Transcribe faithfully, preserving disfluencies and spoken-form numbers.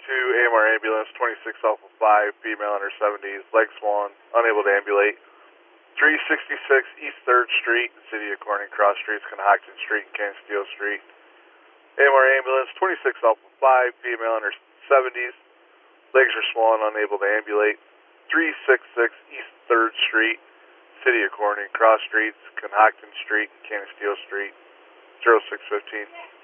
to A M R Ambulance, twenty-six Alpha five, female in her seventies, leg swollen, unable to ambulate. three sixty-six East third Street, City of Corning, cross streets, Conhockton Street and Cansteel Street. A M R Ambulance, twenty-six Alpha five, female in her seventies, legs are swollen, unable to ambulate. three sixty-six East third Street, City of Corning, cross streets, Conhockton Street and Cansteel Street, zero six fifteen.